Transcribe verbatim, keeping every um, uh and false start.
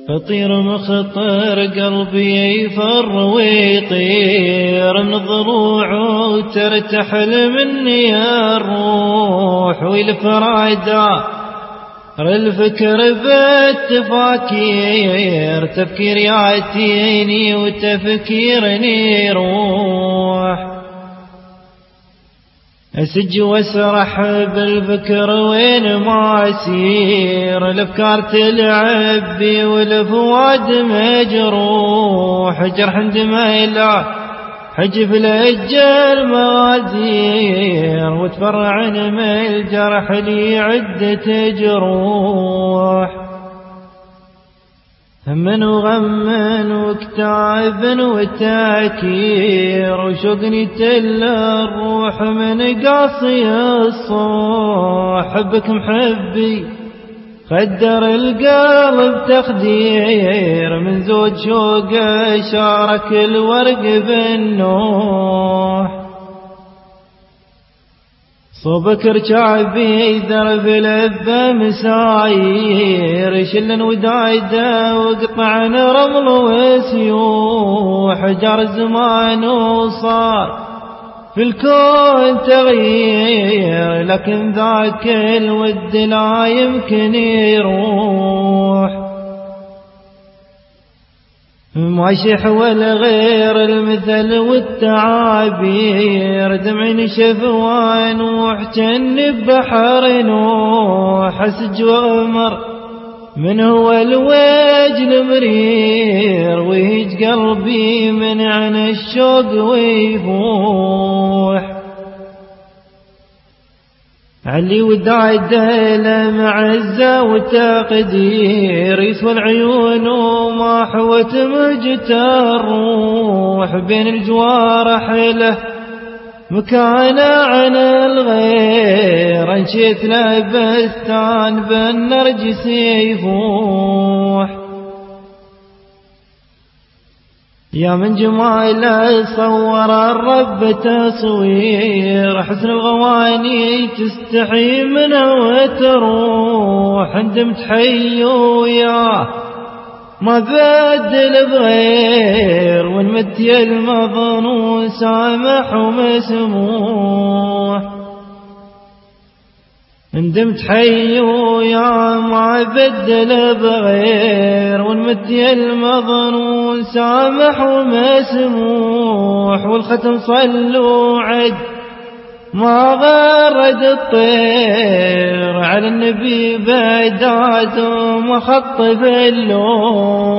فطير مخطر قلبي يفر ويطير من ضلوع وترتحل مني الروح والفرادة الفكر بالتفاكير تفكير ياتيني وتفكيرني روح أسج واسرح بالفكر وين ما أسير الأفكار تلعب بي والفؤاد مجروح جرح عندما يلعب حجف الأجل موازير وتفرع من الجرح لي عدة جروح هم وغم واكتئاب وتعكير وشوقني تل الروح من قاصي الصوح حبك محبي قدر القلب تخدير من زود شوق شارك الورق بالنوح صوبك رجعبي ذرب لبه مساير شلن ودايده وقطعن رمل وسيوح جار الزمان وصار في الكون تغيير لكن ذاك الود لا يمكن يروح ماشي حول غير المثل والتعابير دمع نشف ونوح جنب بحر نوح أسج وأمر من هو الوجل مرير ويج قلبي من عن الشوق ويفوح علي وداعي الدهلة معزة وتقدير يسوى العيون وما حوت مجت الروح بين الجوارح له مكانه عن الغير انشيت له بستان بالنرجس يفوح يا من جماله صور الرب تصوير حسن الغواني تستحي منه وتروح اندمت حي وياه ما بدل بغير والمدي المظنون سامح ومسموح اندمت حي ويا ما بدل بغير والمدي المظنون سامح ومسموح والختم صلوا عد ما غرد الطير على النبي بداد ومخط باللوح